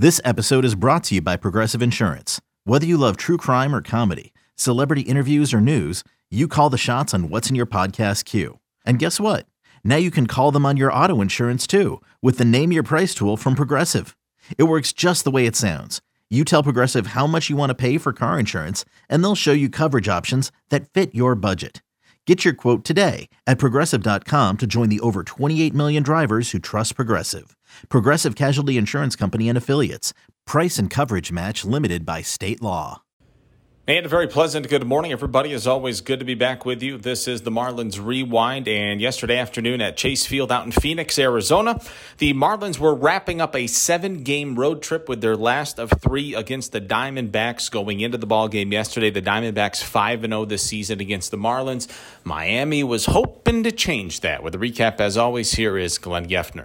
This episode is brought to you by Progressive Insurance. Whether you love true crime or comedy, celebrity interviews or news, you call the shots on what's in your podcast queue. And guess what? Now you can call them on your auto insurance too with the Name Your Price tool from Progressive. It works just the way it sounds. You tell Progressive how much you want to pay for car insurance, and they'll show you coverage options that fit your budget. Get your quote today at Progressive.com to join the over 28 million drivers who trust Progressive. Progressive Casualty Insurance Company and Affiliates. Price and coverage match limited by state law. And a very pleasant good morning, everybody. As always, good to be back with you. This is the Marlins Rewind. And yesterday afternoon at Chase Field out in Phoenix, Arizona, the Marlins were wrapping up a 7-game road trip with their last of 3 against the Diamondbacks going into the ballgame yesterday. The Diamondbacks 5-0 this season against the Marlins. Miami was hoping to change that. With a recap, as always, here is Glenn Geffner.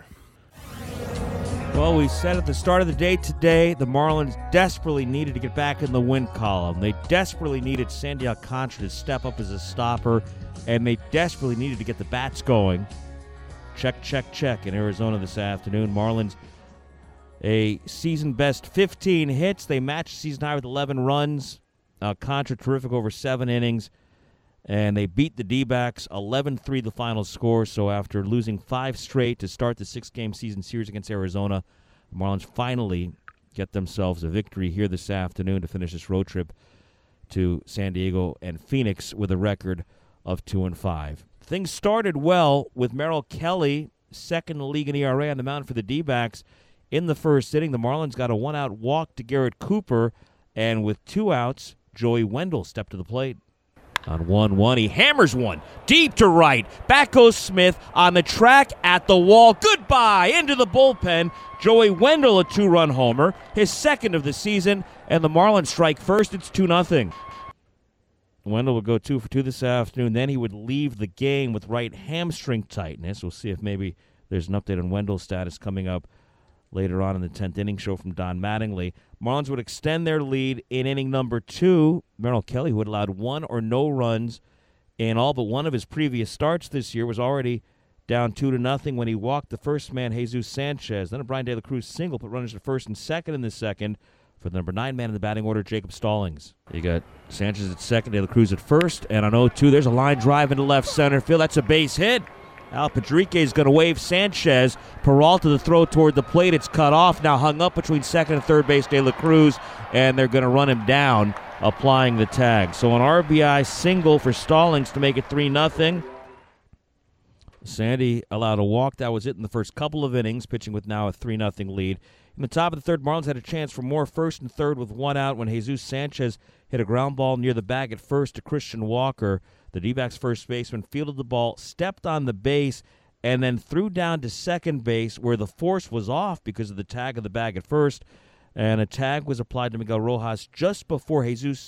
Well, we said at the start of the day today, the Marlins desperately needed to get back in the win column. They desperately needed Sandy Alcantara to step up as a stopper, and they desperately needed to get the bats going. Check, check, check in Arizona this afternoon. Marlins, a season-best 15 hits. They matched season high with 11 runs. Alcantara terrific over 7 innings. And they beat the D-backs 11-3 the final score. So after losing 5 straight to start the 6-game season series against Arizona, the Marlins finally get themselves a victory here this afternoon to finish this road trip to San Diego and Phoenix with a record of 2-5. Things started well with Merrill Kelly, second in the league in ERA on the mound for the D-backs. In the first inning, the Marlins got a 1-out walk to Garrett Cooper, and with 2 outs, Joey Wendell stepped to the plate. On 1-1, he hammers one deep to right. Back goes Smith on the track at the wall. Goodbye into the bullpen. Joey Wendell, a 2-run homer, his second of the season, and the Marlins strike first. It's 2-0. Wendell will go 2 for 2 this afternoon. Then he would leave the game with right hamstring tightness. We'll see if maybe there's an update on Wendell's status coming up later on in the 10th inning show from Don Mattingly. Marlins would extend their lead in inning number 2. Merrill Kelly, who had allowed 1 or no runs in all but one of his previous starts this year, was already down 2-0 when he walked the first man, Jesus Sanchez. Then a Brian De La Cruz single put runners to first and second in the second for the number 9 man in the batting order, Jacob Stallings. You got Sanchez at second, De La Cruz at first, and on 0-2, there's a line drive into left center field. That's a base hit. Al Padrique is going to wave Sanchez. Peralta the throw toward the plate. It's cut off. Now hung up between second and third base, De La Cruz, and they're going to run him down, applying the tag. So an RBI single for Stallings to make it 3-0. Sandy allowed a walk. That was it in the first couple of innings, pitching with now a 3-0 lead. In the top of the third, Marlins had a chance for more first and third with 1 out when Jesus Sanchez hit a ground ball near the bag at first to Christian Walker. The D-backs first baseman fielded the ball, stepped on the base, and then threw down to second base where the force was off because of the tag of the bag at first. And a tag was applied to Miguel Rojas just before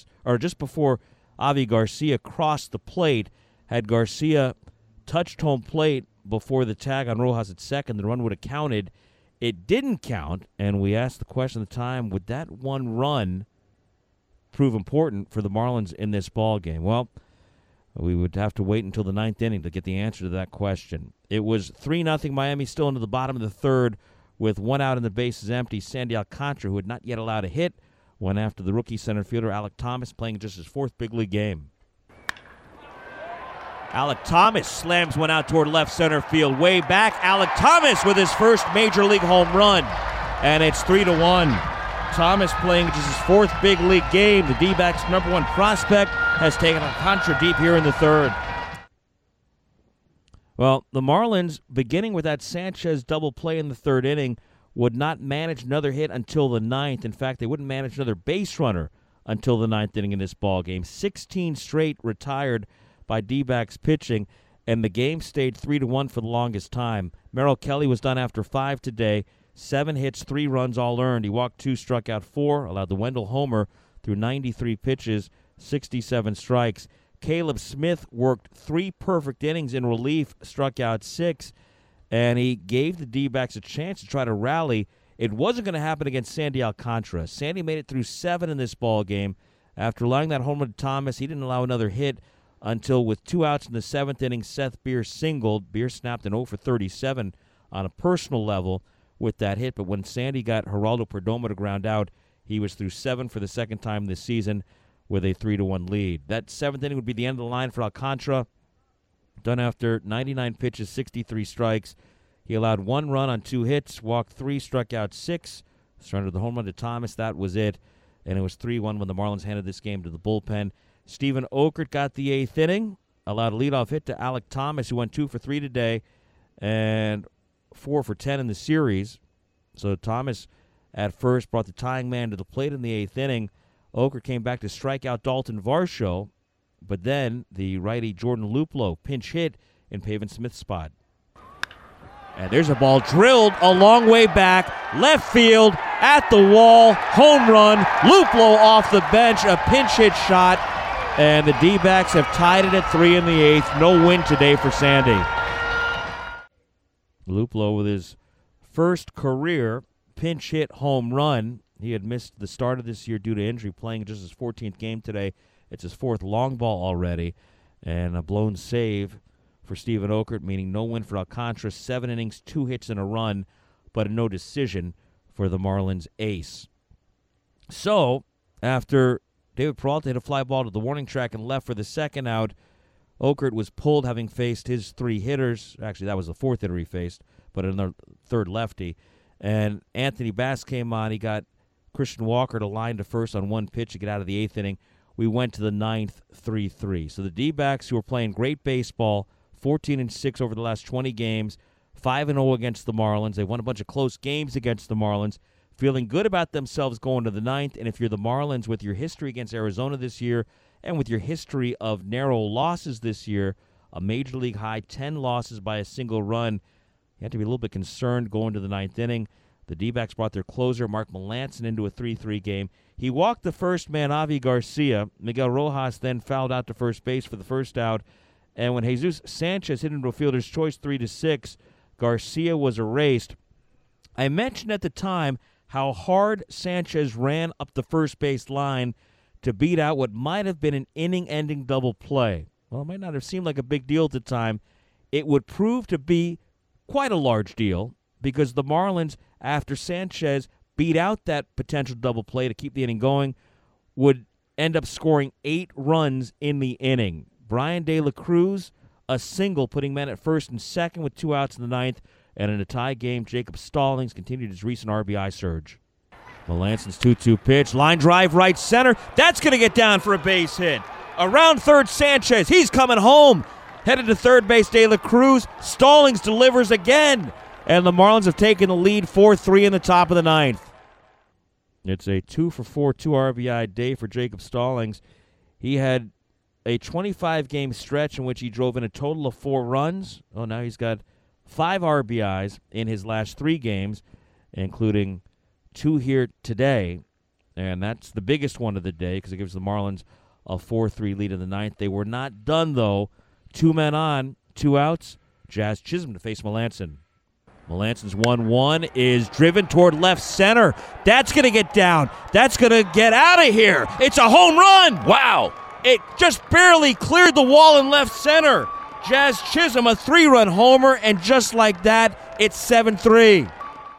Avi Garcia crossed the plate. Had Garcia touched home plate before the tag on Rojas at second, the run would have counted. It didn't count, and we asked the question at the time, would that one run prove important for the Marlins in this ball game? Well, we would have to wait until the 9th inning to get the answer to that question. It was 3-0 Miami, still into the bottom of the third with 1 out and the bases empty. Sandy Alcantara, who had not yet allowed a hit, went after the rookie center fielder Alek Thomas, playing just his 4th big league game. Alek Thomas slams one out toward left center field. Way back, Alek Thomas with his first major league home run. And it's 3-1. Thomas playing just his 4th big league game. The D-backs' number 1 prospect has taken Alcantara deep here in the third. Well, the Marlins, beginning with that Sanchez double play in the third inning, would not manage another hit until the 9th. In fact, they wouldn't manage another base runner until the 9th inning in this ballgame. 16 straight retired by D-backs pitching, and the game stayed 3-1 for the longest time. Merrill Kelly was done after 5 today. 7 hits, 3 runs, all earned. He walked 2, struck out 4, allowed the Wendell homer through 93 pitches, 67 strikes. Caleb Smith worked 3 perfect innings in relief, struck out 6, and he gave the D-backs a chance to try to rally. It wasn't going to happen against Sandy Alcantara. Sandy made it through 7 in this ball game. After allowing that home run to Thomas, he didn't allow another hit until with 2 outs in the 7th inning, Seth Beer singled. Beer snapped an 0 for 37 on a personal level. with that hit. But when Sandy got Geraldo Perdomo to ground out, he was through 7 for the second time this season with a 3-1 lead. That seventh inning would be the end of the line for Alcantara. Done after 99 pitches, 63 strikes. He allowed 1 run on 2 hits, walked 3, struck out 6. Surrendered the home run to Thomas. That was it. And it was 3-1 when the Marlins handed this game to the bullpen. Steven Okert got the 8th inning, allowed a leadoff hit to Alek Thomas, who went 2 for 3 today and 4 for 10 in the series. So Thomas at first brought the tying man to the plate in the 8th inning. Okert came back to strike out Dalton Varsho, but then the righty Jordan Luplow pinch hit in Pavin Smith's spot. And there's a ball drilled a long way back, left field, at the wall, home run. Luplow off the bench, a pinch hit shot, and the D-backs have tied it at 3 in the 8th. No win today for Sandy. Luplow with his first career pinch hit home run. He had missed the start of this year due to injury, playing just his 14th game today. It's his 4th long ball already, and a blown save for Steven Okert, meaning no win for Alcantara. 7 innings, 2 hits and a run, but a no decision for the Marlins ace. So, after David Peralta hit a fly ball to the warning track and left for the second out, Okert was pulled, having faced his 3 hitters. Actually, that was the 4th hitter he faced, but another 3rd lefty. And Anthony Bass came on. He got Christian Walker to line to first on 1 pitch to get out of the 8th inning. We went to the 9th, 3-3. So the D-backs, who were playing great baseball, 14-6 over the last 20 games, 5-0 against the Marlins. They won a bunch of close games against the Marlins, feeling good about themselves going to the 9th. And if you're the Marlins, with your history against Arizona this year and with your history of narrow losses this year, a major league high 10 losses by a single run, you have to be a little bit concerned going to the 9th inning. The D-backs brought their closer, Mark Melancon, into a 3-3 game. He walked the first man, Avi Garcia. Miguel Rojas then fouled out to first base for the first out. And when Jesus Sanchez hit into a fielder's choice 3-6, Garcia was erased. I mentioned at the time how hard Sanchez ran up the first base line to beat out what might have been an inning-ending double play. Well, it might not have seemed like a big deal at the time. It would prove to be quite a large deal because the Marlins, after Sanchez beat out that potential double play to keep the inning going, would end up scoring 8 runs in the inning. Brian De La Cruz, a single, putting men at first and second with 2 outs in the 9th. And in a tie game, Jacob Stallings continued his recent RBI surge. Melancon's 2-2 pitch. Line drive right center. That's going to get down for a base hit. Around third, Sanchez. He's coming home. Headed to third base, De La Cruz. Stallings delivers again. And the Marlins have taken the lead 4-3 in the top of the 9th. It's a 2-for-4, 2 RBI day for Jacob Stallings. He had a 25-game stretch in which he drove in a total of 4 runs. Oh, now he's got 5 RBIs in his last 3 games, including 2 here today. And that's the biggest one of the day because it gives the Marlins a 4-3 lead in the 9th. They were not done, though. 2 men on, 2 outs. Jazz Chisholm to face Melancon. Melancon's 1-1 is driven toward left center. That's going to get down. That's going to get out of here. It's a home run. Wow. It just barely cleared the wall in left center. Jazz Chisholm, a 3-run homer, and just like that, it's 7-3.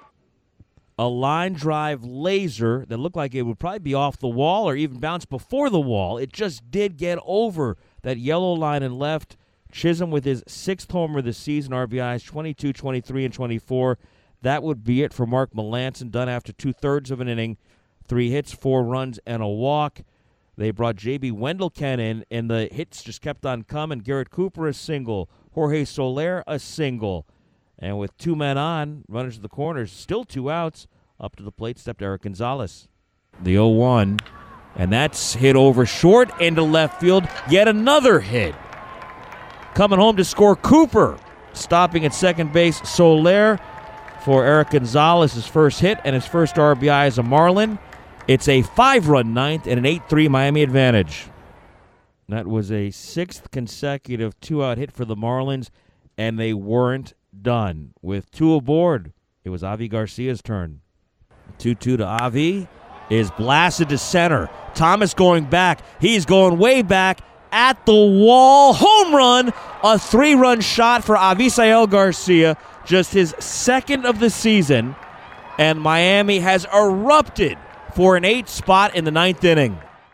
A line drive laser that looked like it would probably be off the wall or even bounce before the wall. It just did get over that yellow line and left. Chisholm with his 6th homer of the season, RBIs 22, 23, and 24. That would be it for Mark Melancon, done after 2/3 of an inning, 3 hits, 4 runs, and a walk. They brought J.B. Wendelken in, and the hits just kept on coming. Garrett Cooper a single, Jorge Soler a single. And with 2 men on, runners to the corners, still 2 outs. Up to the plate stepped Eric Gonzalez. The 0-1, and that's hit over short into left field. Yet another hit. Coming home to score, Cooper. Stopping at second base, Soler for Eric Gonzalez, his first hit and his first RBI as a Marlin. It's a 5-run 9th and an 8-3 Miami advantage. That was a 6th consecutive 2-out hit for the Marlins, and they weren't done. With 2 aboard, it was Avi Garcia's turn. 2-2 to Avi is blasted to center. Thomas going back. He's going way back. At the wall, home run, a 3-run shot for Avisael Garcia, just his 2nd of the season. And Miami has erupted for an 8 spot in the 9th inning.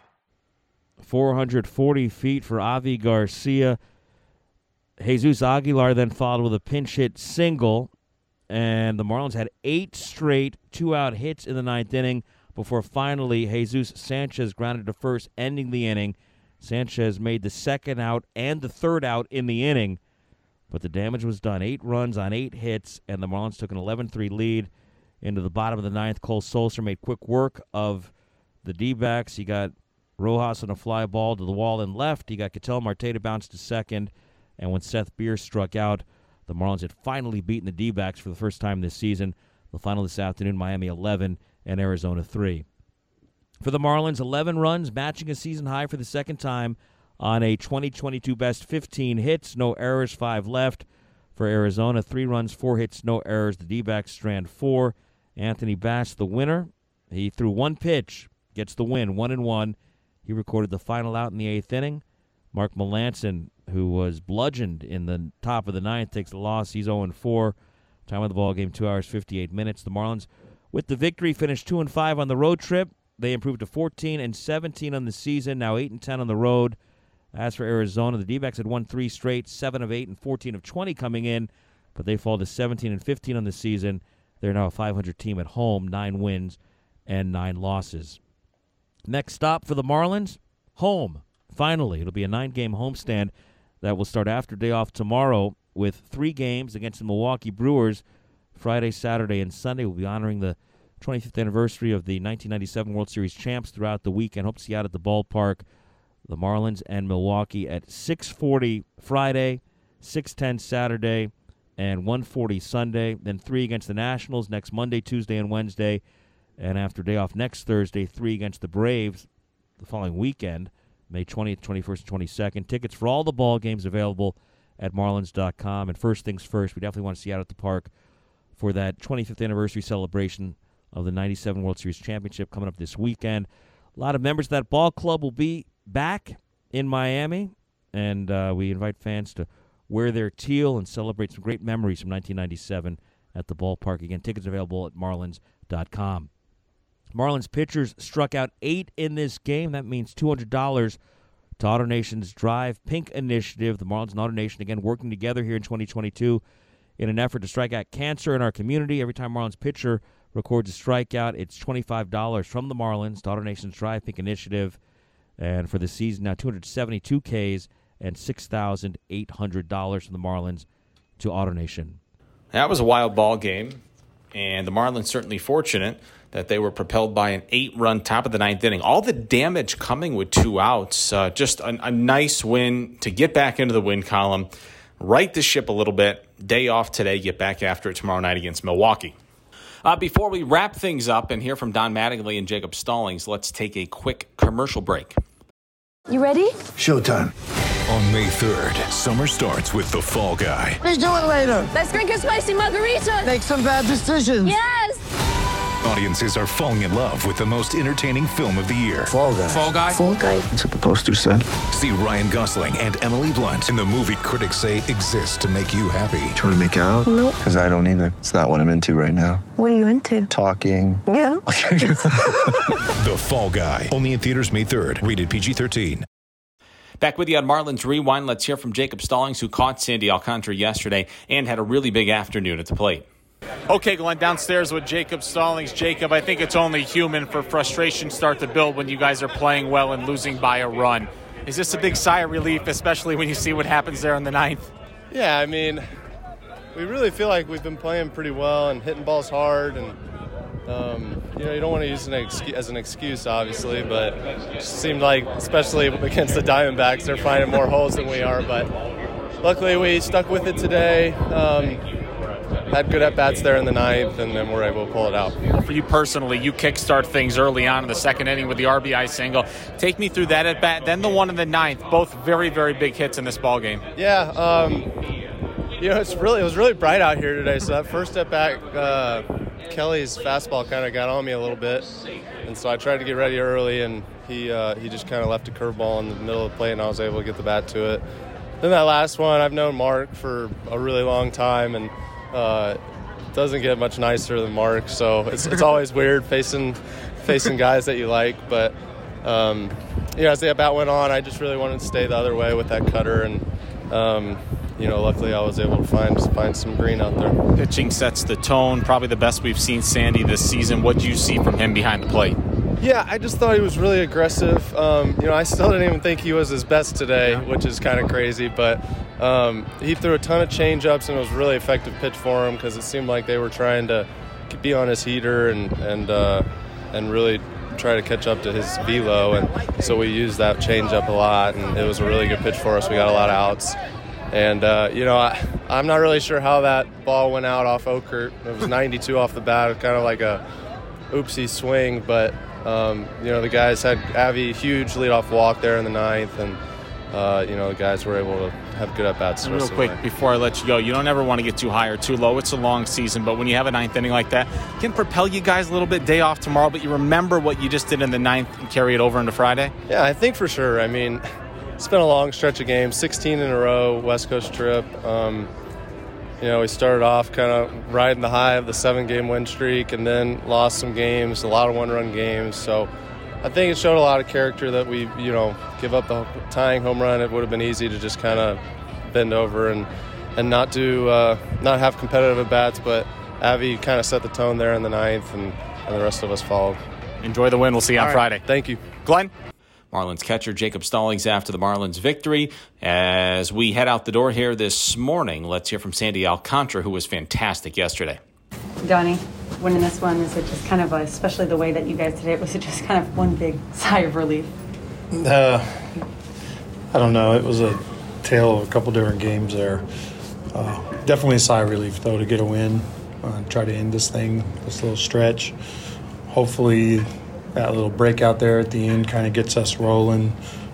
440 feet for Avi Garcia. Jesus Aguilar then followed with a pinch hit single. And the Marlins had 8 straight 2-out hits in the 9th inning before finally Jesus Sanchez grounded to first, ending the inning. Sanchez made the 2nd out and the 3rd out in the inning. But the damage was done. 8 runs on 8 hits, and the Marlins took an 11-3 lead into the bottom of the 9th. Cole Sulser made quick work of the D-backs. He got Rojas on a fly ball to the wall and left. He got Ketel Marte to bounce to second. And when Seth Beer struck out, the Marlins had finally beaten the D-backs for the first time this season. The final this afternoon, Miami 11 and Arizona 3. For the Marlins, 11 runs, matching a season high for the second time on a 2022 best 15 hits, no errors, 5 left. For Arizona, 3 runs, 4 hits, no errors. The D-backs strand 4. Anthony Bass, the winner. He threw 1 pitch, gets the win, 1-1. He recorded the final out in the 8th inning. Mark Melancon, who was bludgeoned in the top of the 9th, takes the loss. He's 0-4. Time of the ball game, 2 hours, 58 minutes. The Marlins, with the victory, finished 2-5 on the road trip. They improved to 14-17 on the season, now 8-10 on the road. As for Arizona, the D-backs had won 3 straight, 7 of 8 and 14 of 20 coming in, but they fall to 17-15 on the season. They're now a 500 team at home, 9 wins and 9 losses. Next stop for the Marlins, home. Finally, it'll be a 9-game homestand that will start after day off tomorrow with 3 games against the Milwaukee Brewers. Friday, Saturday, and Sunday will be honoring the 25th anniversary of the 1997 World Series champs throughout the weekend. Hope to see you out at the ballpark. The Marlins and Milwaukee at 6:40 Friday, 6:10 Saturday, and 1:40 Sunday. Then 3 against the Nationals next Monday, Tuesday, and Wednesday. And after day off next Thursday, 3 against the Braves the following weekend, May 20th, 21st, and 22nd. Tickets for all the ball games available at Marlins.com. And first things first, we definitely want to see you out at the park for that 25th anniversary celebration of the 97 World Series Championship coming up this weekend. A lot of members of that ball club will be back in Miami, and we invite fans to wear their teal and celebrate some great memories from 1997 at the ballpark. Again, tickets available at Marlins.com. Marlins pitchers struck out 8 in this game. That means $200 to AutoNation's Drive Pink Initiative. The Marlins and AutoNation, again, working together here in 2022 in an effort to strike out cancer in our community. Every time Marlins pitcher records a strikeout, it's $25 from the Marlins to AutoNation's Drive Pink Initiative. And for the season now, 272 Ks and $6,800 from the Marlins to AutoNation. That was a wild ball game, and the Marlins certainly fortunate that they were propelled by an 8-run top of the 9th inning. All the damage coming with 2 outs. Just a nice win to get back into the win column, right the ship a little bit. Day off today, get back after it tomorrow night against Milwaukee. Before we wrap things up and hear from Don Mattingly and Jacob Stallings, let's take a quick commercial break. You ready? Showtime. On May 3rd, summer starts with The Fall Guy. Let's do it later. Let's drink a spicy margarita. Make some bad decisions. Yes! Audiences are falling in love with the most entertaining film of the year. Fall Guy. Fall Guy? Fall guy. That's what the poster said. See Ryan Gosling and Emily Blunt in the movie critics say exists to make you happy. Trying to make it out? Nope. Because I don't either. It's not what I'm into right now. What are you into? Talking. Yeah. The Fall Guy. Only in theaters May 3rd. Rated PG-13. Back with you on Marlins Rewind. Let's hear from Jacob Stallings, who caught Sandy Alcantara yesterday and had a really big afternoon at the plate. Okay, Glenn, downstairs with Jacob Stallings. Jacob, I think it's only human for frustration start to build when you guys are playing well and losing by a run. Is this a big sigh of relief, especially when you see what happens there in the 9th? Yeah, I mean, we really feel like we've been playing pretty well and hitting balls hard, and you don't want to use it as an excuse, obviously, but it just seemed like, especially against the Diamondbacks, they're finding more holes than we are. But luckily, we stuck with it today. Had good at-bats there in the 9th, and then we're able to pull it out. For you personally, you kickstart things early on in the 2nd inning with the RBI single. Take me through that at-bat, then the one in the 9th, both very, very big hits in this ballgame. Yeah, it was really bright out here today, so that first at-bat, Kelly's fastball kind of got on me a little bit, and so I tried to get ready early, and he just kind of left a curveball in the middle of the plate, and I was able to get the bat to it. Then that last one, I've known Mark for a really long time, and doesn't get much nicer than Mark, so it's always weird facing guys that you like. But as the at-bat went on, I just really wanted to stay the other way with that cutter, and luckily I was able to find some green out there. Pitching sets the tone, probably the best we've seen Sandy this season. What do you see from him behind the plate? Yeah, I just thought he was really aggressive. I still didn't even think he was his best today, which is kind of crazy. But he threw a ton of change-ups, and it was a really effective pitch for him because it seemed like they were trying to be on his heater and really try to catch up to his velo. And so we used that change-up a lot, and it was a really good pitch for us. We got a lot of outs. And, I'm not really sure how that ball went out off Okert. It was 92 off the bat. It was kind of like a oopsie swing, but the guys had Avi huge leadoff walk there in the ninth, and the guys were able to have good at-bats. Real quick, before I let you go, you don't ever want to get too high or too low. It's a long season, but when you have a ninth inning like that, it can propel you guys a little bit. Day off tomorrow, but you remember what you just did in the ninth and carry it over into Friday? Yeah, I think for sure. I mean, it's been a long stretch of games, 16 in a row, West Coast trip. We started off kind of riding the high of the 7-game win streak and then lost some games, a lot of one-run games. So I think it showed a lot of character that we, give up the tying home run. It would have been easy to just kind of bend over and not have competitive at-bats, but Avi kind of set the tone there in the ninth, and the rest of us followed. Enjoy the win. We'll see you on Friday. Thank you. Glenn? Marlins catcher Jacob Stallings after the Marlins victory. As we head out the door here this morning, let's hear from Sandy Alcantara, who was fantastic yesterday. Donnie, winning this one, is it just kind of, especially the way that you guys did it, was it just kind of one big sigh of relief? I don't know. It was a tale of a couple different games there. Definitely a sigh of relief, though, to get a win, try to end this little stretch. Hopefully that little breakout there at the end kind of gets us rolling.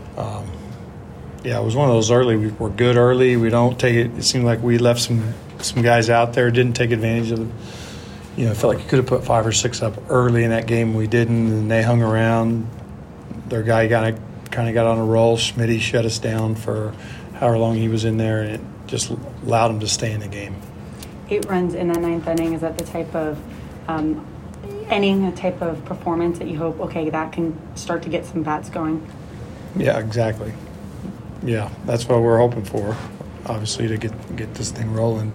It was one of those early. We were good early. We don't take it. It seemed like we left some guys out there, didn't take advantage of it. I felt like you could have put 5 or 6 up early in that game. We didn't, and they hung around. Their guy kind of got on a roll. Schmitty shut us down for however long he was in there, and it just allowed him to stay in the game. 8 runs in that ninth inning, is that the type of inning, a type of performance that you hope, that can start to get some bats going? Yeah, exactly. Yeah, that's what we're hoping for, obviously, to get this thing rolling.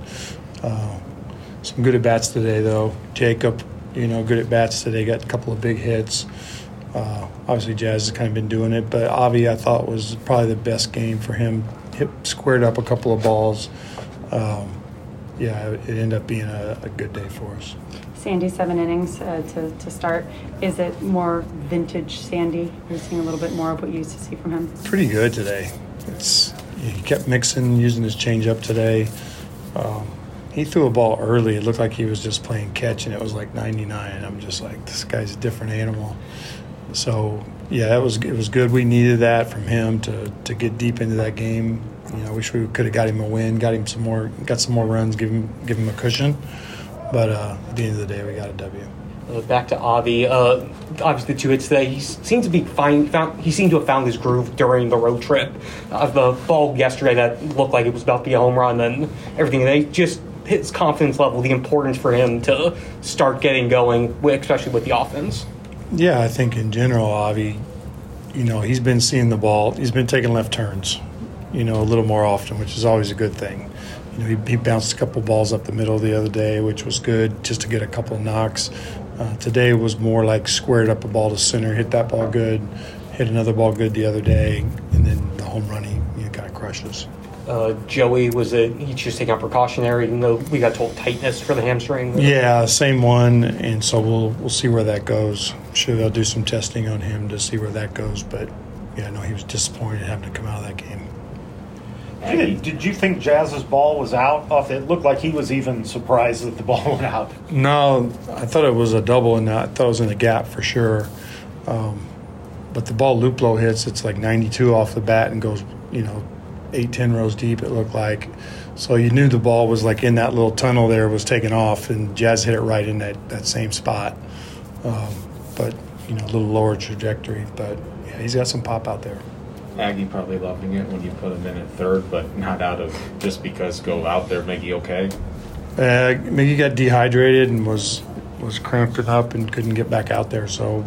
Some good at-bats today, though. Jacob, good at-bats today, got a couple of big hits. Obviously, Jazz has kind of been doing it, but Avi, I thought, was probably the best game for him. Squared up a couple of balls. It ended up being a good day for us. Sandy, 7 innings to start. Is it more vintage Sandy? You're seeing a little bit more of what you used to see from him? Pretty good today. He kept mixing, using his changeup today. He threw a ball early. It looked like he was just playing catch, and it was like 99. I'm just like, this guy's a different animal. So, it was good. We needed that from him to get deep into that game. I wish we could have got him a win, got some more runs, give him a cushion. But at the end of the day, we got a W. Back to Avi. Obviously, the 2 hits today. He seemed to be fine. He seemed to have found his groove during the road trip. The ball yesterday that looked like it was about to be a home run, and everything. They just his confidence level, the importance for him to start getting going, especially with the offense. Yeah, I think in general, Avi, he's been seeing the ball. He's been taking left turns, a little more often, which is always a good thing. He bounced a couple balls up the middle the other day, which was good, just to get a couple of knocks. Today was more like squared up a ball to center, hit that ball good, hit another ball good the other day, and then the home run he kind of crushes. Joey, he's just taking out precautionary, even though we got told tightness for the hamstring? Yeah, same one, and so we'll see where that goes. I'm sure they'll do some testing on him to see where that goes, but he was disappointed having to come out of that game. Did you think Jazz's ball was out? It looked like he was even surprised that the ball went out. No, I thought it was a double, and I thought it was in the gap for sure. But the ball Luplo hits, it's like 92 off the bat and goes, 8-10 rows deep, it looked like. So you knew the ball was like in that little tunnel there, was taking off, and Jazz hit it right in that same spot. But, a little lower trajectory. But, he's got some pop out there. Aggie probably loving it when you put him in at third, but not out of just because go out there, Maggie, okay? Miggy got dehydrated and was cramping up and couldn't get back out there. So,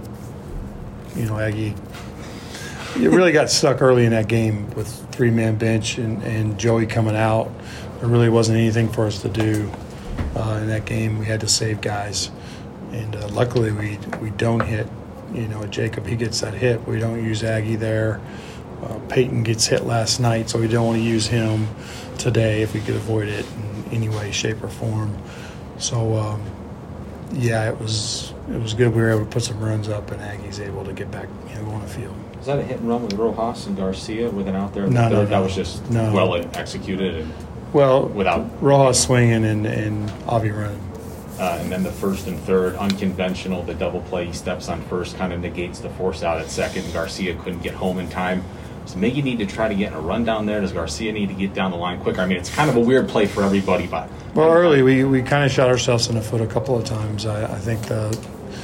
Aggie, you really got stuck early in that game with 3-man bench and Joey coming out. There really wasn't anything for us to do in that game. We had to save guys. And luckily we don't hit, Jacob, he gets that hit. We don't use Aggie there. Peyton gets hit last night, so we don't want to use him today if we could avoid it in any way, shape, or form. So, it was good. We were able to put some runs up, and Aggie's able to get back, go on the field. Was that a hit and run with Rojas and Garcia with an out there? No. That was just well executed and without Rojas swinging and Avi running. And then the first and third, unconventional, the double play, he steps on first, kind of negates the force out at second, and Garcia couldn't get home in time. Does Miggy need to try to get in a run down there? Does Garcia need to get down the line quicker? I mean, it's kind of a weird play for everybody. But early we kind of shot ourselves in the foot a couple of times. I think the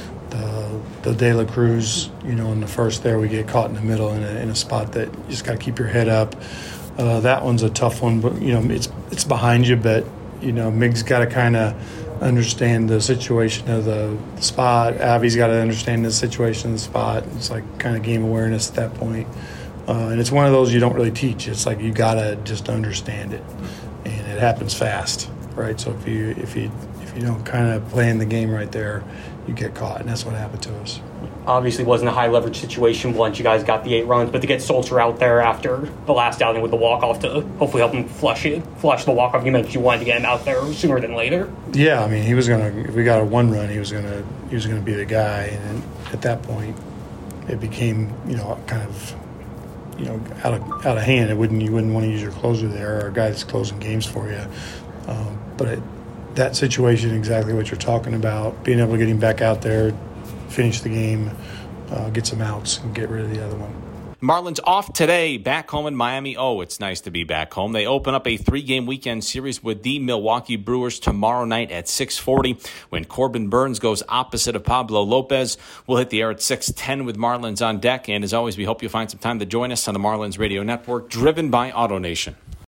De La Cruz, in the first there, we get caught in the middle in a spot that you just got to keep your head up. That one's a tough one, but it's behind you. But Mig's got to kind of understand the situation of the spot. Avi's got to understand the situation of the spot. It's like kind of game awareness at that point. And it's one of those you don't really teach. It's like you got to just understand it, and it happens fast, right? So if you don't kind of play in the game right there, you get caught, and that's what happened to us. Obviously wasn't a high leverage situation once you guys got the 8 runs, but to get Sulzer out there after the last outing with the walk-off to hopefully help him flush the walk-off, you mentioned you wanted to get him out there sooner than later. Yeah, I mean, he was gonna. If we got a 1 run, he was gonna be the guy, and then at that point, it became kind of out of hand. You wouldn't want to use your closer there or a guy that's closing games for you. But that situation, exactly what you're talking about, being able to get him back out there, finish the game, get some outs, and get rid of the other one. Marlins off today, back home in Miami. Oh, it's nice to be back home. They open up a 3-game weekend series with the Milwaukee Brewers tomorrow night at 6:40 when Corbin Burns goes opposite of Pablo Lopez. We'll hit the air at 6:10 with Marlins on deck. And as always, we hope you'll find some time to join us on the Marlins Radio Network, driven by AutoNation.